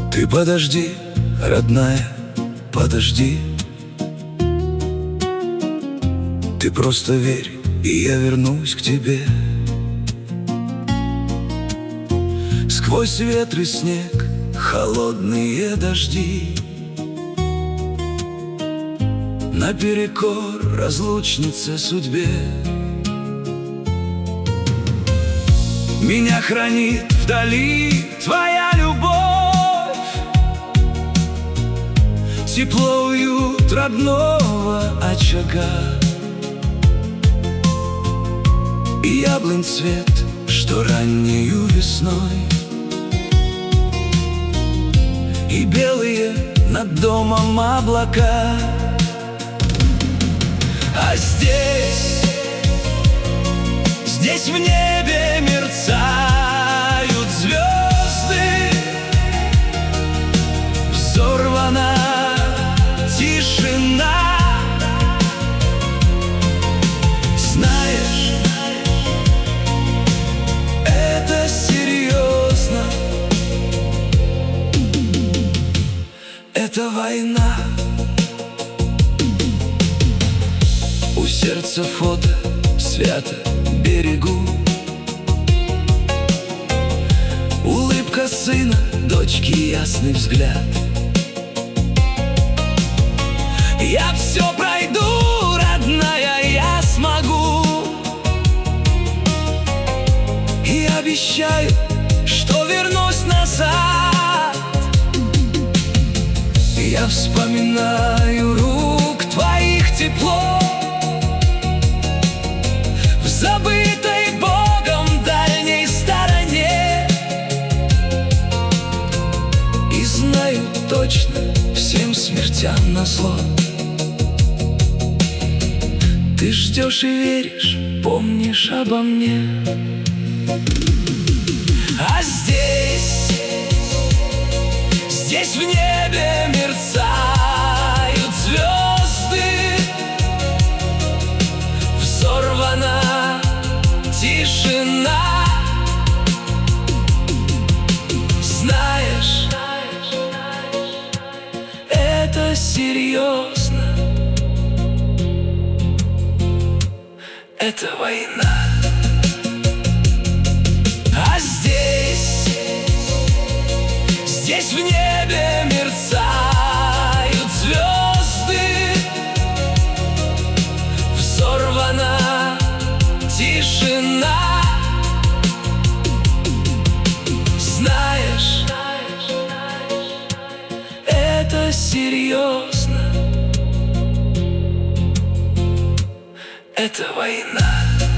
Ты подожди, родная, подожди. Ты просто верь, и я вернусь к тебе. Сквозь ветры, снег, холодные дожди, наперекор разлучнице судьбе. Меня хранит вдали твоя любовь, тепло, уют родного очага и яблонь цвет, что раннею весной, и белые над домом облака. А здесь в небе мерцают звезды, взорвана тишина. Знаешь, это серьезно, это война. У сердца фото свято берегу, улыбка сына, дочки ясный взгляд. Я все пройду, родная, я смогу, и обещаю, что вернусь назад. Я вспоминаю рук твоих тепло, в забытой Богом дальней стороне, и знаю точно, всем смертям назло ты ждешь и веришь, помнишь обо мне. А здесь в небе мерцают звезды, взорвана тишина. Знаешь, это серьезно, это война. А здесь в небе мерцают звезды, взорвана тишина. Знаешь, это серьезно, это война.